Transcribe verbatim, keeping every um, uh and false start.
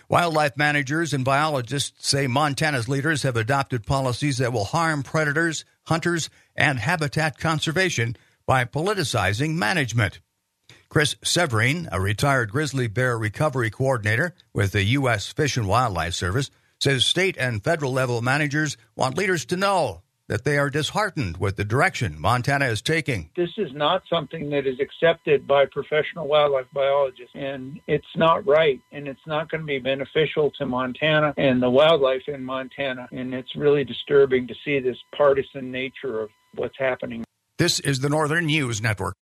Wildlife managers and biologists say Montana's leaders have adopted policies that will harm predators, hunters, and habitat conservation by politicizing management. Chris Severine, a retired grizzly bear recovery coordinator with the U S Fish and Wildlife Service, says state and federal level managers want leaders to know that they are disheartened with the direction Montana is taking. This is not something that is accepted by professional wildlife biologists, and it's not right, and it's not going to be beneficial to Montana and the wildlife in Montana, and it's really disturbing to see this partisan nature of what's happening. This is the Northern News Network.